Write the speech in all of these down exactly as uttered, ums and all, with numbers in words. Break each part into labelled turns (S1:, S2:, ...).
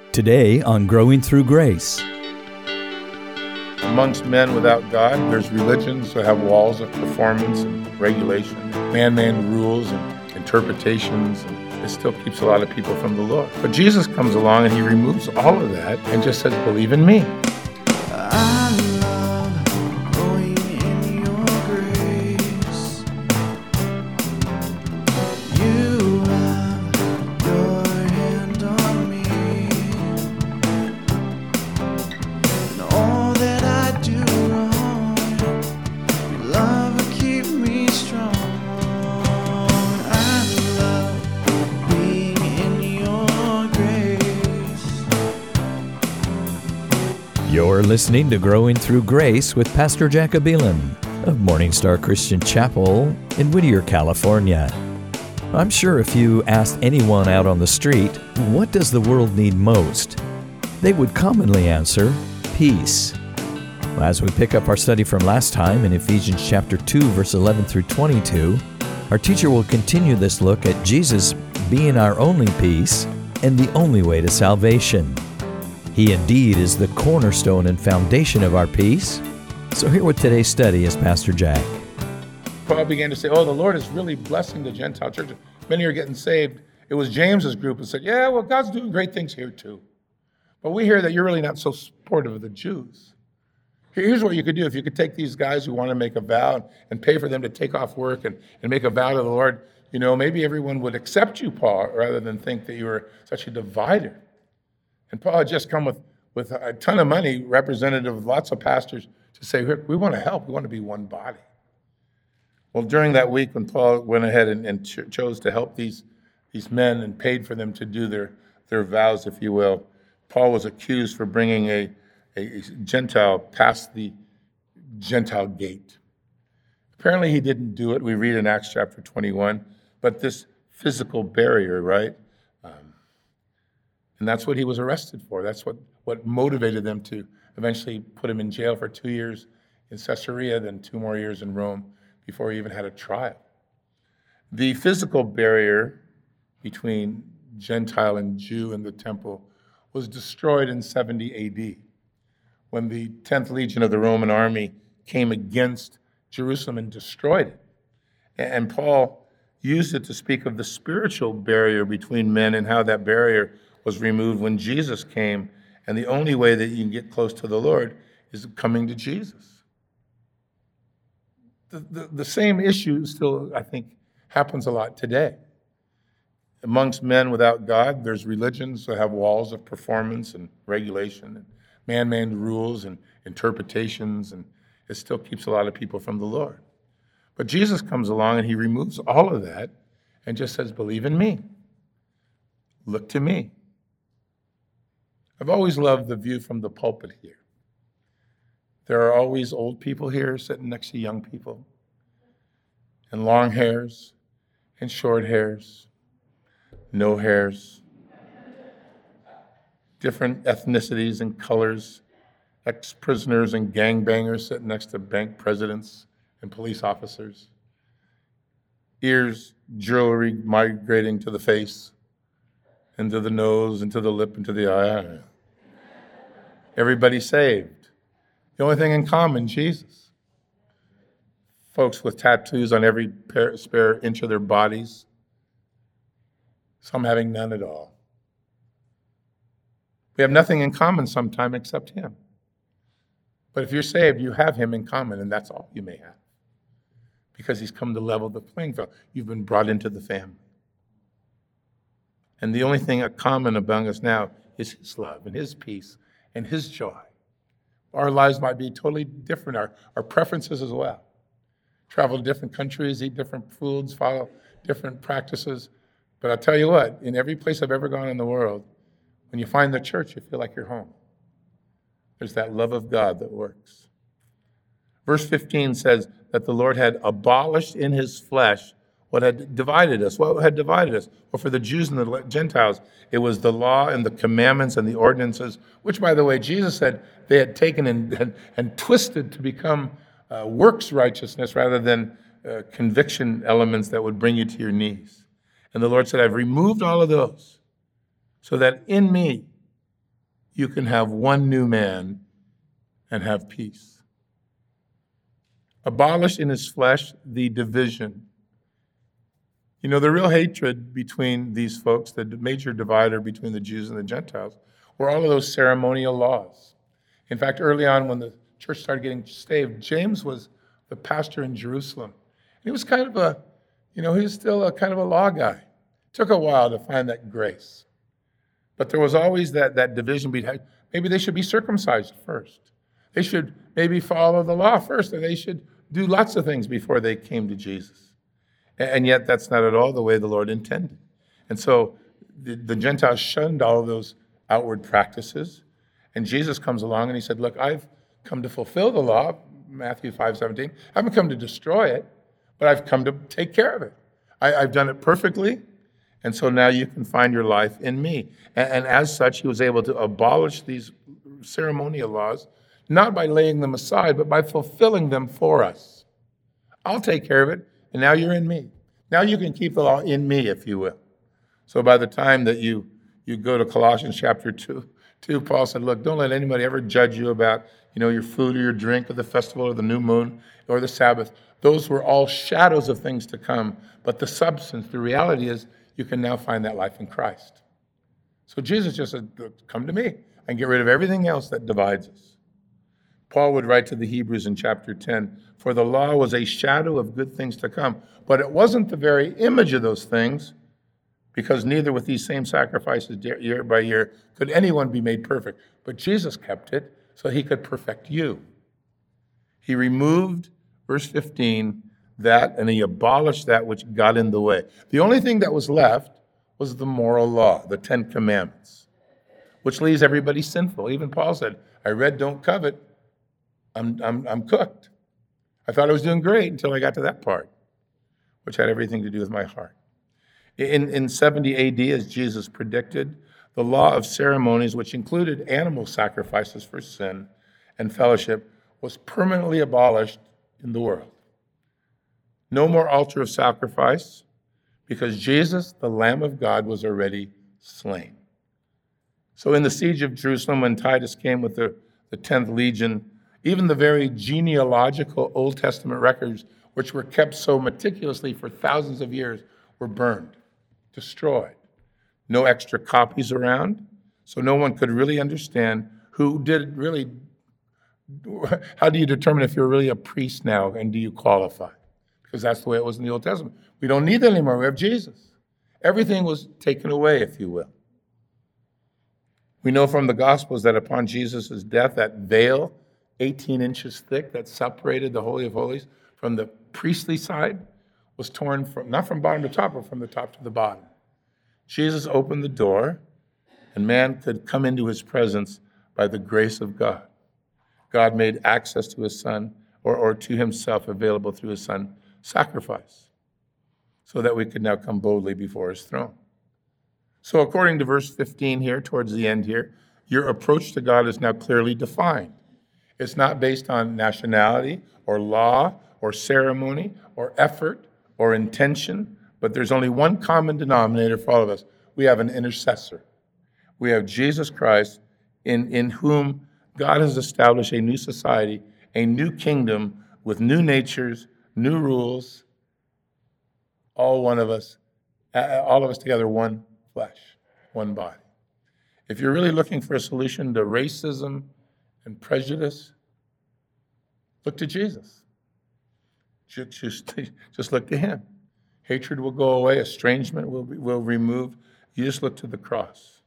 S1: Today on Growing Through Grace.
S2: Amongst men without God, there's religions that have walls of performance and regulation, man-made rules and interpretations, and it still keeps a lot of people from the Lord. But Jesus comes along and he removes all of that and just says, believe in me.
S3: I love growing in your grace. You have your hand on me, and all that I do wrong, your love will keep me strong. I love being in your grace.
S1: You're listening to Growing Through Grace with Pastor Jack Abilon of Morning Star Christian Chapel in Whittier, California. I'm sure if you asked anyone out on the street, what does the world need most? They would commonly answer, peace. As we pick up our study from last time in Ephesians chapter two, verse eleven through twenty-two, our teacher will continue this look at Jesus being our only peace and the only way to salvation. He indeed is the cornerstone and foundation of our peace. So here with today's study is Pastor Jack.
S2: Paul began to say, oh, the Lord is really blessing the Gentile church. Many are getting saved. It was James's group who said, yeah, well, God's doing great things here too. But we hear that you're really not so supportive of the Jews. Here's what you could do. If you could take these guys who want to make a vow and pay for them to take off work and, and make a vow to the Lord, you know, maybe everyone would accept you, Paul, rather than think that you were such a divider. And Paul had just come with, with a ton of money, representative of lots of pastors, to say, we want to help. We want to be one body. Well, during that week when Paul went ahead and, and ch- chose to help these, these men and paid for them to do their, their vows, if you will, Paul was accused for bringing a, a, a Gentile past the Gentile gate. Apparently he didn't do it. We read in Acts chapter twenty-one. But this physical barrier, right? Um, and that's what he was arrested for. That's what, what motivated them to eventually put him in jail for two years in Caesarea, then two more years in Rome before he even had a trial. The physical barrier between Gentile and Jew in the temple was destroyed in seventy A D when the tenth Legion of the Roman army came against Jerusalem and destroyed it. And Paul used it to speak of the spiritual barrier between men and how that barrier was removed when Jesus came. And the only way that you can get close to the Lord is coming to Jesus. The, the, the same issue still, I think, happens a lot today. Amongst men without God, there's religions that have walls of performance and regulation and man-made rules and interpretations, and it still keeps a lot of people from the Lord. But Jesus comes along and he removes all of that and just says, believe in me. Look to me. I've always loved the view from the pulpit here. There are always old people here sitting next to young people, and long hairs and short hairs, no hairs, different ethnicities and colors, ex-prisoners and gangbangers sitting next to bank presidents and police officers, ears, jewelry migrating to the face, and to the nose, and to the lip, and to the eye. Everybody saved. The only thing in common, Jesus. Folks with tattoos on every pair, spare inch of their bodies, some having none at all. We have nothing in common sometime except him. But if you're saved, you have him in common, and that's all you may have. Because he's come to level the playing field. You've been brought into the family. And the only thing common among us now is his love and his peace and his joy. Our lives might be totally different, our, our preferences as well. Travel to different countries, eat different foods, follow different practices. But I'll tell you what, in every place I've ever gone in the world, when you find the church, you feel like you're home. There's that love of God that works. Verse fifteen says that the Lord had abolished in his flesh what had divided us. What had divided us? Well, for the Jews and the Gentiles, it was the law and the commandments and the ordinances, which, by the way, Jesus said they had taken and, and, and twisted to become uh, works righteousness rather than uh, conviction elements that would bring you to your knees. And the Lord said, I've removed all of those so that in me you can have one new man and have peace. Abolish in his flesh the division. You know, the real hatred between these folks, the major divider between the Jews and the Gentiles, were all of those ceremonial laws. In fact, early on when the church started getting saved, James was the pastor in Jerusalem. He was kind of a, you know, he was still a kind of a law guy. It took a while to find that grace. But there was always that, that division between, maybe they should be circumcised first. They should maybe follow the law first, and they should do lots of things before they came to Jesus. And yet that's not at all the way the Lord intended. And so the, the Gentiles shunned all of those outward practices. And Jesus comes along and he said, look, I've come to fulfill the law, Matthew five seventeen. I haven't come to destroy it, but I've come to take care of it. I, I've done it perfectly, and so now you can find your life in me. And, and as such, he was able to abolish these ceremonial laws, not by laying them aside, but by fulfilling them for us. I'll take care of it, and now you're in me. Now you can keep the law in me, if you will. So by the time that you, you go to Colossians chapter two, two, Paul said, look, don't let anybody ever judge you about, you know, your food or your drink or the festival or the new moon or the Sabbath. Those were all shadows of things to come. But the substance, the reality is you can now find that life in Christ. So Jesus just said, come to me and get rid of everything else that divides us. Paul would write to the Hebrews in chapter ten, for the law was a shadow of good things to come, but it wasn't the very image of those things, because neither with these same sacrifices year by year could anyone be made perfect. But Jesus kept it so he could perfect you. He removed, verse fifteen, that, and he abolished that which got in the way. The only thing that was left was the moral law, the Ten Commandments, which leaves everybody sinful. Even Paul said, I read, don't covet. I'm, I'm, I'm cooked. I thought I was doing great until I got to that part, which had everything to do with my heart. In, in seventy A D, as Jesus predicted, the law of ceremonies, which included animal sacrifices for sin and fellowship, was permanently abolished in the world. No more altar of sacrifice, because Jesus, the Lamb of God, was already slain. So in the siege of Jerusalem, when Titus came with the, the tenth Legion, even the very genealogical Old Testament records, which were kept so meticulously for thousands of years, were burned, destroyed. No extra copies around, so no one could really understand who did really, how do you determine if you're really a priest now and do you qualify? Because that's the way it was in the Old Testament. We don't need that anymore. We have Jesus. Everything was taken away, if you will. We know from the Gospels that upon Jesus' death, that veil, eighteen inches thick, that separated the Holy of Holies from the priestly side, was torn from, not from bottom to top, but from the top to the bottom. Jesus opened the door, and man could come into his presence by the grace of God. God made access to his Son, or, or to himself available through his Son, sacrifice, so that we could now come boldly before his throne. So according to verse fifteen here, towards the end here, your approach to God is now clearly defined. It's not based on nationality or law or ceremony or effort or intention, but there's only one common denominator for all of us. We have an intercessor. We have Jesus Christ, in, in whom God has established a new society, a new kingdom with new natures, new rules, all one of us, all of us together, one flesh, one body. If you're really looking for a solution to racism and prejudice, look to Jesus. Just, just, just look to him. Hatred will go away. Estrangement will, be, will remove. You just look to the cross.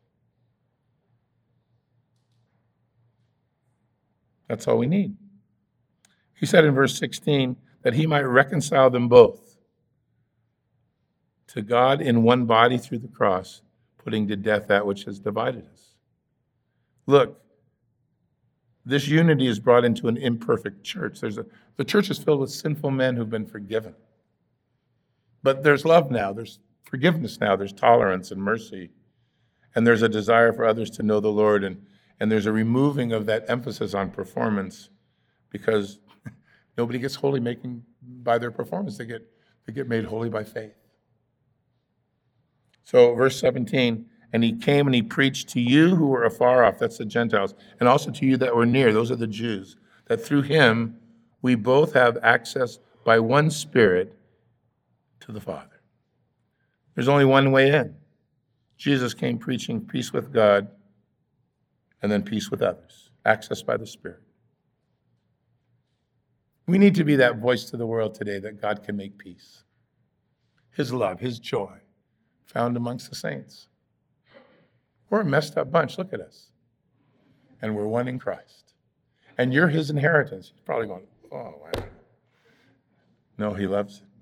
S2: That's all we need. He said in verse sixteen that he might reconcile them both to God in one body through the cross, putting to death that which has divided us. Look, this unity is brought into an imperfect church. There's a, the church is filled with sinful men who've been forgiven. But there's love now, there's forgiveness now, there's tolerance and mercy, and there's a desire for others to know the Lord, and, and there's a removing of that emphasis on performance, because nobody gets holy making by their performance. They get, they get made holy by faith. So verse seventeen, And he came and he preached to you who were afar off, that's the Gentiles, and also to you that were near, those are the Jews, that through him we both have access by one Spirit to the Father. There's only one way in. Jesus came preaching peace with God and then peace with others, access by the Spirit. We need to be that voice to the world today that God can make peace. His love, his joy, found amongst the saints. We're a messed up bunch, look at us. And we're one in Christ. And you're his inheritance. He's probably going, oh, wow. No, he loves it.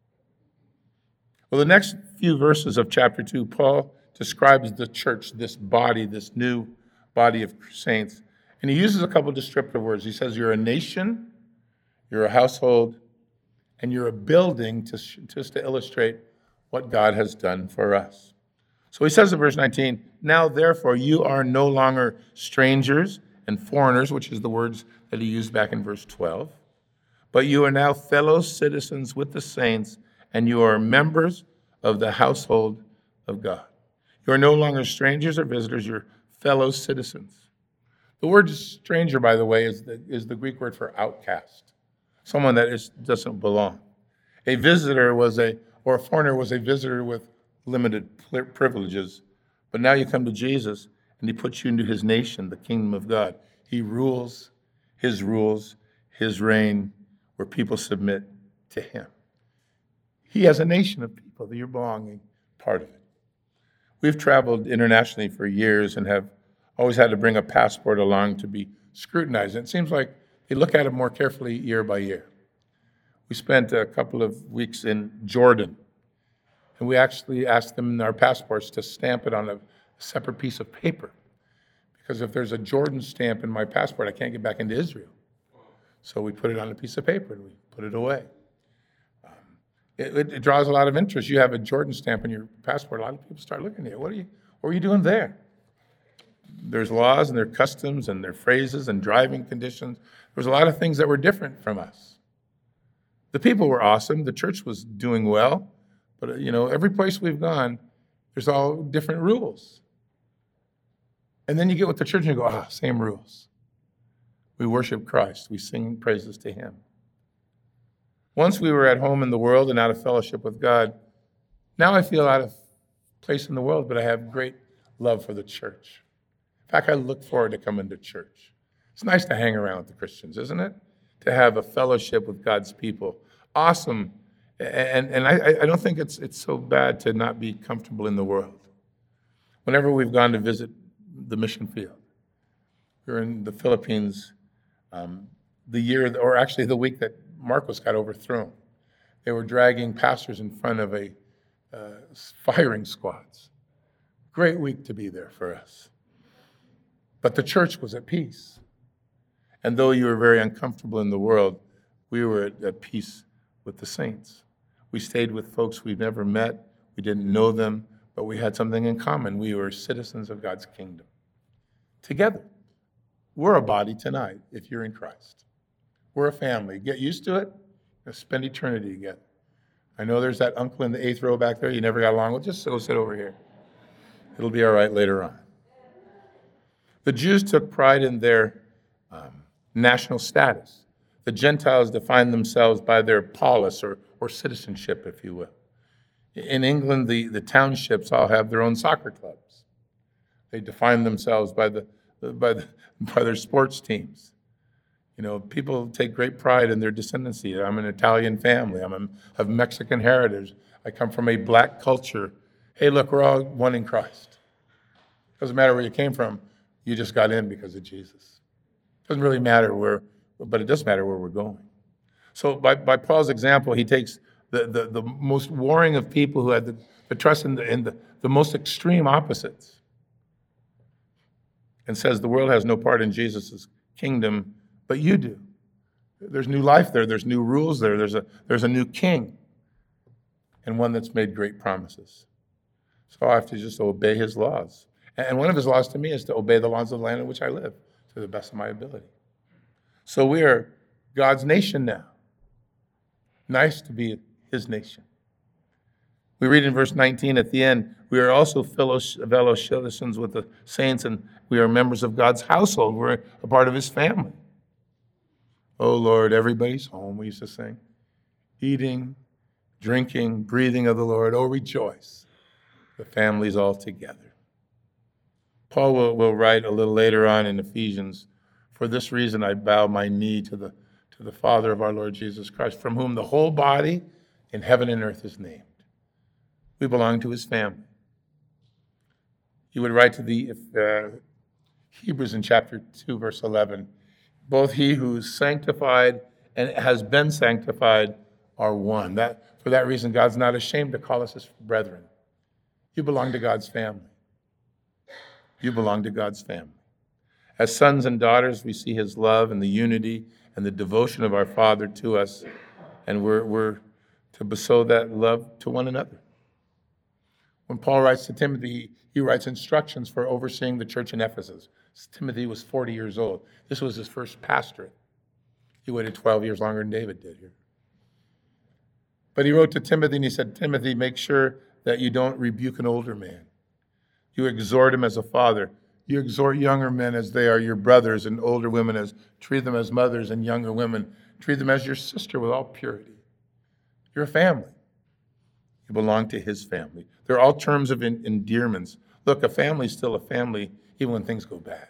S2: Well, the next few verses of chapter two, Paul describes the church, this body, this new body of saints. And he uses a couple descriptive words. He says, you're a nation, you're a household, and you're a building to, just to illustrate what God has done for us. So he says in verse nineteen, now therefore you are no longer strangers and foreigners, which is the words that he used back in verse twelve, but you are now fellow citizens with the saints, and you are members of the household of God. You are no longer strangers or visitors, you're fellow citizens. The word stranger, by the way, is the, is the Greek word for outcast, someone that is, doesn't belong. A visitor was a, or a foreigner was a visitor with limited privileges, but now you come to Jesus and he puts you into his nation, the kingdom of God. He rules his rules, his reign, where people submit to him. He has a nation of people that you're belonging part of it. We've traveled internationally for years and have always had to bring a passport along to be scrutinized. And it seems like they look at it more carefully year by year. We spent a couple of weeks in Jordan, and we actually asked them in our passports to stamp it on a separate piece of paper. Because if there's a Jordan stamp in my passport, I can't get back into Israel. So we put it on a piece of paper and we put it away. Um, it, it, it draws a lot of interest. You have a Jordan stamp in your passport, a lot of people start looking at you. What are you, what are you doing there? There's laws and there are customs and there are phrases and driving conditions. There's a lot of things that were different from us. The people were awesome. The church was doing well. But, you know, every place we've gone, there's all different rules. And then you get with the church and you go, ah, same rules. We worship Christ. We sing praises to him. Once we were at home in the world and out of fellowship with God. Now I feel out of place in the world, but I have great love for the church. In fact, I look forward to coming to church. It's nice to hang around with the Christians, isn't it? To have a fellowship with God's people. Awesome. And, and I, I don't think it's, it's so bad to not be comfortable in the world. Whenever we've gone to visit the mission field, we were in the Philippines um, the year, or actually the week that Marcos got overthrown. They were dragging pastors in front of a uh, firing squads. Great week to be there for us. But the church was at peace. And though you were very uncomfortable in the world, we were at, at peace with the saints. We stayed with folks we've never met. We didn't know them, but we had something in common. We were citizens of God's kingdom. Together. We're a body tonight if you're in Christ. We're a family. Get used to it. Let's spend eternity together. I know there's that uncle in the eighth row back there you never got along with. Just go sit over here. It'll be all right later on. The Jews took pride in their um, national status. The Gentiles defined themselves by their polis, or, or citizenship, if you will. In England, the, the townships all have their own soccer clubs. They define themselves by, the, by, the, by their sports teams. You know, people take great pride in their descendancy. I'm an Italian family. I'm a, of Mexican heritage. I come from a black culture. Hey, look, we're all one in Christ. Doesn't matter where you came from. You just got in because of Jesus. Doesn't really matter where, but it does matter where we're going. So by, by Paul's example, he takes the, the, the most warring of people who had the, the trust in, the, in the, the most extreme opposites and says the world has no part in Jesus' kingdom, but you do. There's new life there. There's new rules there. There's a, there's a new king and one that's made great promises. So I have to just obey his laws. And one of his laws to me is to obey the laws of the land in which I live to the best of my ability. So we are God's nation now. Nice to be his nation. We read in verse nineteen at the end, we are also fellow, fellow citizens with the saints, and we are members of God's household. We're a part of his family. Oh, Lord, everybody's home, we used to sing. Eating, drinking, breathing of the Lord. Oh, rejoice. The family's all together. Paul will, will write a little later on in Ephesians, for this reason I bow my knee to the, to the Father of our Lord Jesus Christ, from whom the whole body in heaven and earth is named. We belong to his family. He would write to the uh, Hebrews in chapter two, verse eleven, both he who is sanctified and has been sanctified are one. That, for that reason, God's not ashamed to call us his brethren. You belong to God's family. You belong to God's family. As sons and daughters, we see his love and the unity and the devotion of our Father to us, and we're, we're to bestow that love to one another. When Paul writes to Timothy, he writes instructions for overseeing the church in Ephesus. Timothy was forty years old. This was his first pastorate. He waited twelve years longer than David did here. But he wrote to Timothy and he said, Timothy, make sure that you don't rebuke an older man. You exhort him as a father. You exhort younger men as they are your brothers, and older women as treat them as mothers, and younger women treat them as your sister with all purity. You're a family. You belong to his family. They're all terms of en- endearments. Look, a family's still a family even when things go bad.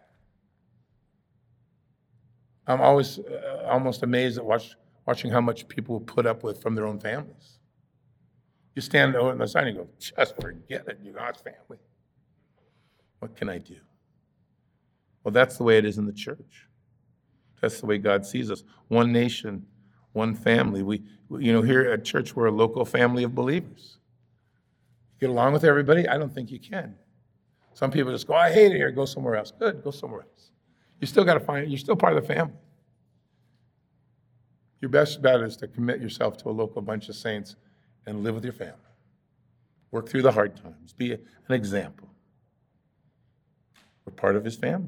S2: I'm always uh, almost amazed at watch, watching how much people put up with from their own families. You stand on the side and you go, just forget it, you're God's family. What can I do? Well, that's the way it is in the church. That's the way God sees us. One nation, one family. We, you know, here at church, we're a local family of believers. Get along with everybody? I don't think you can. Some people just go, I hate it here, go somewhere else. Good, go somewhere else. You still got to find, you're still part of the family. Your best bet is to commit yourself to a local bunch of saints and live with your family. Work through the hard times. Be an example. We're part of his family.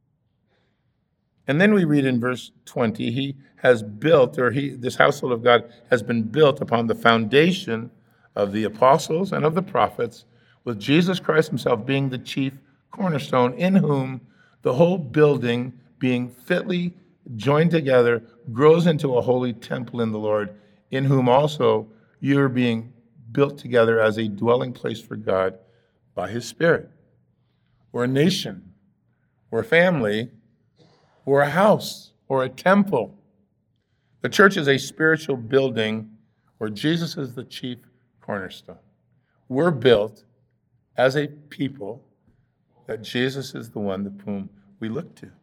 S2: And then we read in verse twenty, he has built, or he, this household of God has been built upon the foundation of the apostles and of the prophets, with Jesus Christ himself being the chief cornerstone, in whom the whole building, being fitly joined together, grows into a holy temple in the Lord, in whom also you are being built together as a dwelling place for God by his Spirit. We're a nation, we're a family, we're a house or a temple. The church is a spiritual building where Jesus is the chief cornerstone. We're built as a people that Jesus is the one to whom we look to.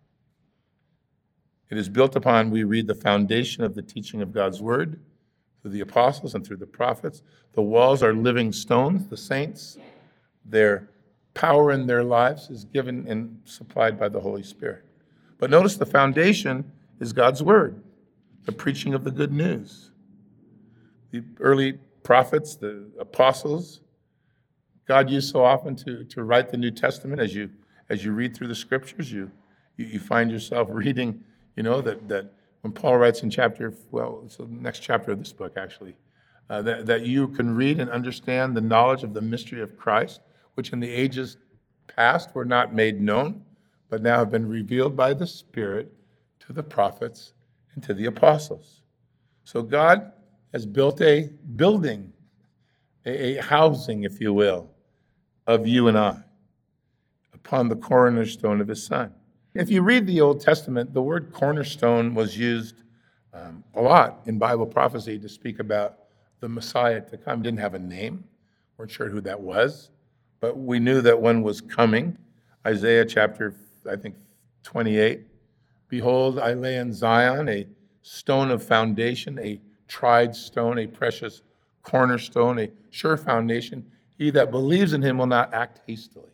S2: It is built upon, we read, the foundation of the teaching of God's word through the apostles and through the prophets. The walls are living stones, the saints. Their power in their lives is given and supplied by the Holy Spirit. But notice the foundation is God's word, the preaching of the good news. The early prophets, the apostles, God used so often to, to write the New Testament. As you as you read through the scriptures, you you, you find yourself reading, you know, that, that when Paul writes in chapter, well, it's the next chapter of this book, actually, uh, that, that you can read and understand the knowledge of the mystery of Christ, which in the ages past were not made known, but now have been revealed by the Spirit to the prophets and to the apostles. So God has built a building, a, a housing, if you will, of you and I, upon the cornerstone of his Son. If you read the Old Testament, the word cornerstone was used um, a lot in Bible prophecy to speak about the Messiah to come. Didn't have a name. Weren't sure who that was, but we knew that one was coming. Isaiah chapter, I think, twenty-eight. Behold, I lay in Zion a stone of foundation, a tried stone, a precious cornerstone, a sure foundation. He that believes in him will not act hastily.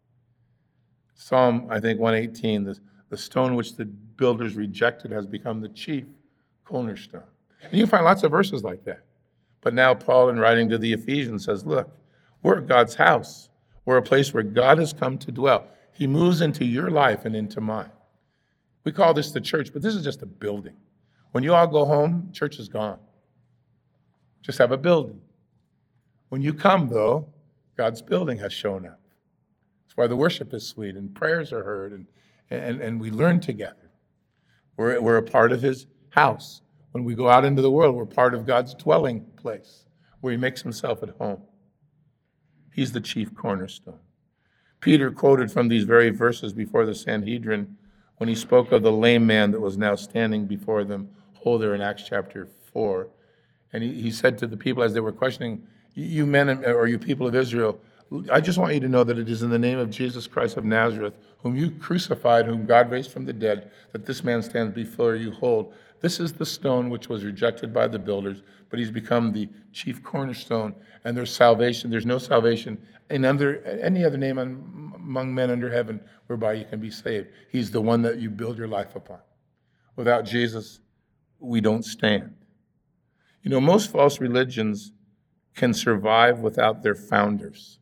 S2: Psalm, I think, one eighteen, the, the stone which the builders rejected has become the chief cornerstone. And you find lots of verses like that. But now Paul, in writing to the Ephesians, says, look, we're God's house. We're a place where God has come to dwell. He moves into your life and into mine. We call this the church, but this is just a building. When you all go home, church is gone. Just have a building. When you come, though, God's building has shown up. That's why the worship is sweet and prayers are heard and, and, and we learn together. We're, we're a part of his house. When we go out into the world, we're part of God's dwelling place where he makes himself at home. He's the chief cornerstone. Peter quoted from these very verses before the Sanhedrin when he spoke of the lame man that was now standing before them, hold there in Acts chapter four. And he, he said to the people as they were questioning, you men or you people of Israel, I just want you to know that it is in the name of Jesus Christ of Nazareth, whom you crucified, whom God raised from the dead, that this man stands before you whole. This is the stone which was rejected by the builders, but he's become the chief cornerstone, and there's salvation. There's no salvation in under any other name among men under heaven whereby you can be saved. He's the one that you build your life upon. Without Jesus, we don't stand. You know, most false religions can survive without their founders.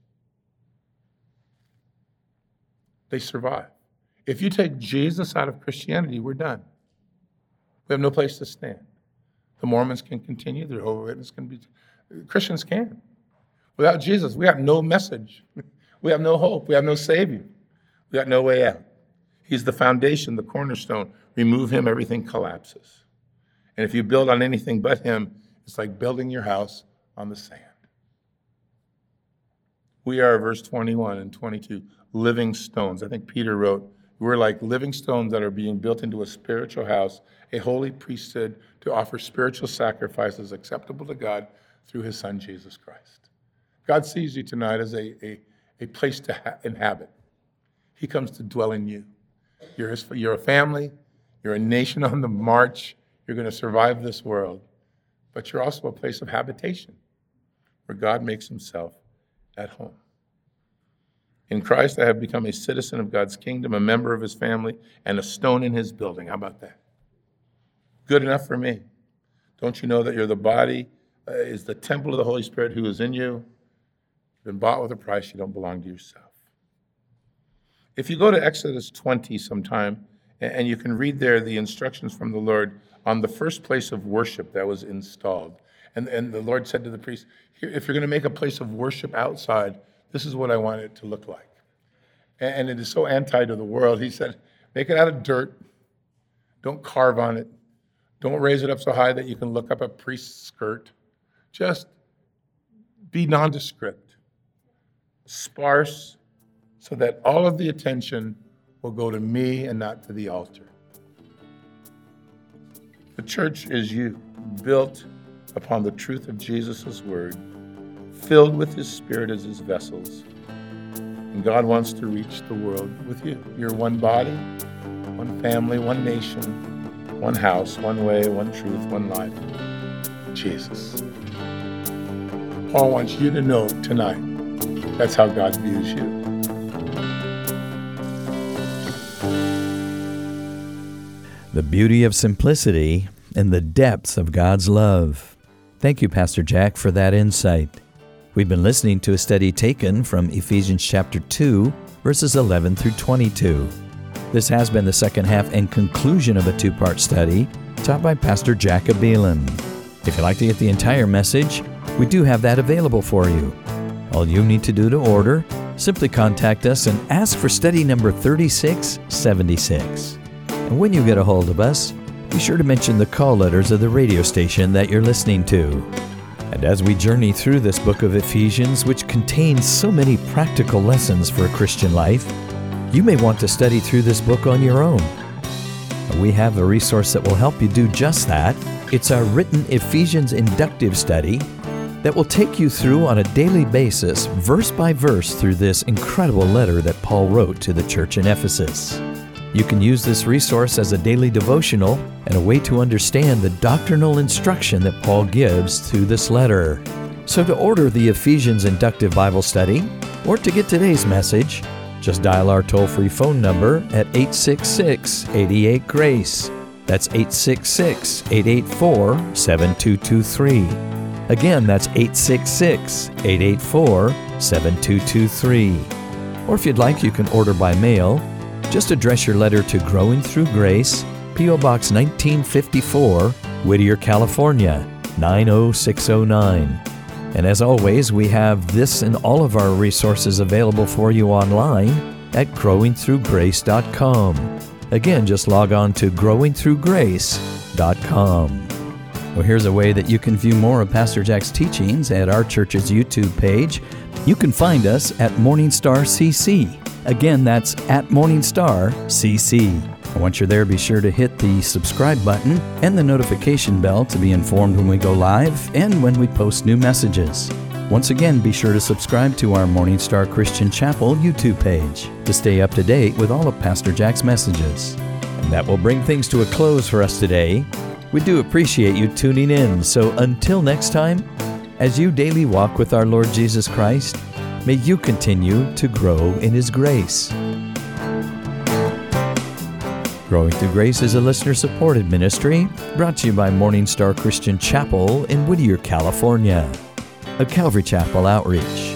S2: They survive. If you take Jesus out of Christianity, we're done. We have no place to stand. The Mormons can continue, the Jehovah's Witnesses can be, Christians can. Without Jesus, we have no message. We have no hope. We have no Savior. We got no way out. He's the foundation, the cornerstone. Remove him, everything collapses. And if you build on anything but him, it's like building your house on the sand. We are, verse twenty-one and twenty-two, living stones. I think Peter wrote, we're like living stones that are being built into a spiritual house, a holy priesthood to offer spiritual sacrifices acceptable to God through his son, Jesus Christ. God sees you tonight as a, a, a place to ha- inhabit. He comes to dwell in you. You're, his, you're a family. You're a nation on the march. You're going to survive this world. But you're also a place of habitation where God makes himself at home. In Christ, I have become a citizen of God's kingdom, a member of his family, and a stone in his building. How about that? Good enough for me. Don't you know that you're the body, uh, is the temple of the Holy Spirit who is in you? You've been bought with a price. You don't belong to yourself. If you go to Exodus twenty sometime, and you can read there the instructions from the Lord on the first place of worship that was installed. And, and the Lord said to the priest, if you're going to make a place of worship outside, this is what I want it to look like. And it is so anti to the world. He said, make it out of dirt. Don't carve on it. Don't raise it up so high that you can look up a priest's skirt. Just be nondescript, sparse, so that all of the attention will go to me and not to the altar. The church is you, built upon the truth of Jesus' word, filled with his spirit as his vessels. And God wants to reach the world with you. You're one body, one family, one nation, one house, one way, one truth, one life. Jesus. Paul wants you to know tonight, that's how God views you.
S1: The beauty of simplicity and the depths of God's love. Thank you, Pastor Jack, for that insight. We've been listening to a study taken from Ephesians chapter two, verses eleven through twenty-two. This has been the second half and conclusion of a two-part study taught by Pastor Jack Abelin. If you'd like to get the entire message, we do have that available for you. All you need to do to order, simply contact us and ask for study number thirty-six seventy-six. And when you get a hold of us, be sure to mention the call letters of the radio station that you're listening to. And as we journey through this book of Ephesians, which contains so many practical lessons for a Christian life, you may want to study through this book on your own. We have a resource that will help you do just that. It's our written Ephesians inductive study that will take you through on a daily basis, verse by verse, through this incredible letter that Paul wrote to the church in Ephesus. You can use this resource as a daily devotional and a way to understand the doctrinal instruction that Paul gives through this letter. So to order the Ephesians Inductive Bible Study, or to get today's message, just dial our toll-free phone number at eight six six, eight eight, GRACE. That's eight six six, eight eight four, seven two two three. Again, that's eight six six, eight eight four, seven two two three. Or if you'd like, you can order by mail. Just address your letter to Growing Through Grace, P O Box nineteen fifty-four, Whittier, California, nine oh six oh nine. And as always, we have this and all of our resources available for you online at growing through grace dot com. Again, just log on to growing through grace dot com. Well, here's a way that you can view more of Pastor Jack's teachings at our church's YouTube page. You can find us at Morningstar C C. Again, that's at Morningstar C C. And once you're there, be sure to hit the subscribe button and the notification bell to be informed when we go live and when we post new messages. Once again, be sure to subscribe to our Morningstar Christian Chapel YouTube page to stay up to date with all of Pastor Jack's messages. And that will bring things to a close for us today. We do appreciate you tuning in. So until next time, as you daily walk with our Lord Jesus Christ, may you continue to grow in His grace. Growing Through Grace is a listener-supported ministry brought to you by Morningstar Christian Chapel in Whittier, California, a Calvary Chapel outreach.